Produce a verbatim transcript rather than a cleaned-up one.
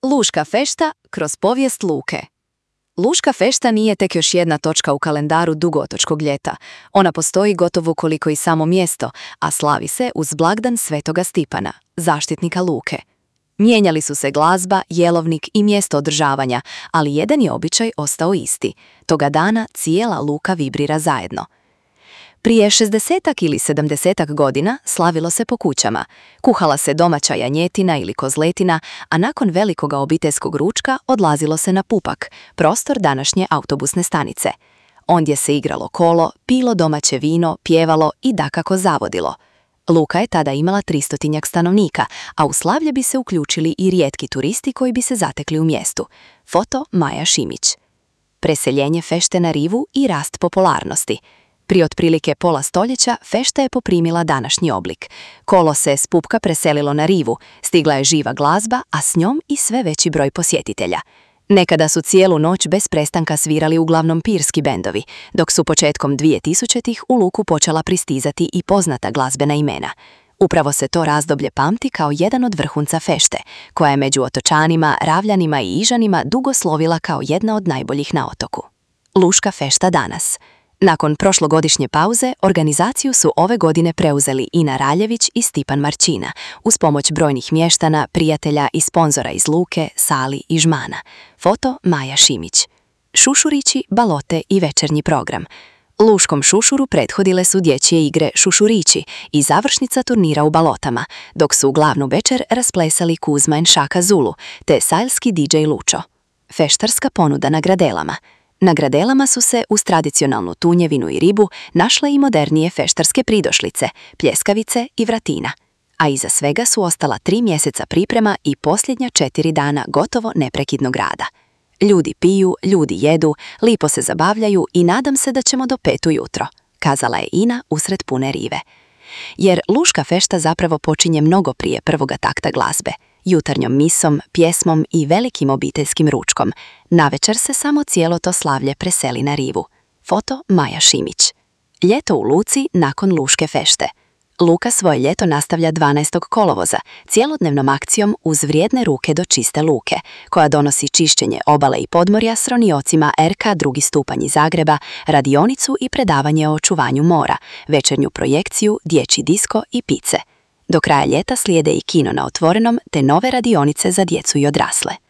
Luška fešta kroz povijest luke. Luška fešta nije tek još jedna točka u kalendaru Dugotočkog ljeta. Ona postoji gotovo koliko i samo mjesto, a slavi se uz blagdan Svetoga Stipana, zaštitnika luke. Mijenjali su se glazba, jelovnik i mjesto održavanja, ali jedan je običaj ostao isti. Toga dana cijela luka vibrira zajedno. Prije šezdesetak ili sedamdesetak godina slavilo se po kućama, kuhala se domaća janjetina ili kozletina, a nakon velikoga obiteljskog ručka odlazilo se na Pupak, prostor današnje autobusne stanice. Ondje se igralo kolo, pilo domaće vino, pjevalo i dakako zavodilo. Luka je tada imala tristotinjak stanovnika, a u slavlje bi se uključili i rijetki turisti koji bi se zatekli u mjestu. Foto Maja Šimić. Preseljenje fešte na rivu i rast popularnosti. Prije otprilike pola stoljeća fešta je poprimila današnji oblik. Kolo se s Pupka preselilo na rivu, stigla je živa glazba, a s njom i sve veći broj posjetitelja. Nekada su cijelu noć bez prestanka svirali uglavnom pirski bendovi, dok su početkom dvije-tisućitih u luku počela pristizati i poznata glazbena imena. Upravo se to razdoblje pamti kao jedan od vrhunca fešte, koja je među otočanima, ravljanima i ižanima dugo slovila kao jedna od najboljih na otoku. Luška fešta danas. Nakon prošlogodišnje pauze, organizaciju su ove godine preuzeli Ina Raljević i Stipan Marčina, uz pomoć brojnih mještana, prijatelja i sponzora iz Luke, Sali i Žmana. Foto Maja Šimić. Šušurići, balote i večernji program. Luškom šušuru prethodile su dječje igre Šušurići i završnica turnira u balotama, dok su u glavnu večer rasplesali Kuzma and Šaka Zulu, te sajlski di džej Lučo. Feštarska ponuda na gradelama. Na gradelama su se, uz tradicionalnu tunjevinu i ribu, našle i modernije feštarske pridošlice, pljeskavice i vratina. A iza svega su ostala tri mjeseca priprema i posljednja četiri dana gotovo neprekidnog rada. Ljudi piju, ljudi jedu, lipo se zabavljaju i nadam se da ćemo do pet ujutro, kazala je Ina usred pune rive. Jer luška fešta zapravo počinje mnogo prije prvoga takta glazbe, jutarnjom misom, pjesmom i velikim obiteljskim ručkom. Navečer se samo cijelo to slavlje preseli na rivu. Foto Maja Šimić. Ljeto u luci nakon luške fešte. Luka svoje ljeto nastavlja dvanaestog kolovoza, cijelodnevnom akcijom uz vrijedne ruke do čiste luke, koja donosi čišćenje obale i podmorja s roniocima er ka drugi stupanj iz Zagreba, radionicu i predavanje o očuvanju mora, večernju projekciju, dječji disko i pice. Do kraja ljeta slijede i kino na otvorenom te nove radionice za djecu i odrasle.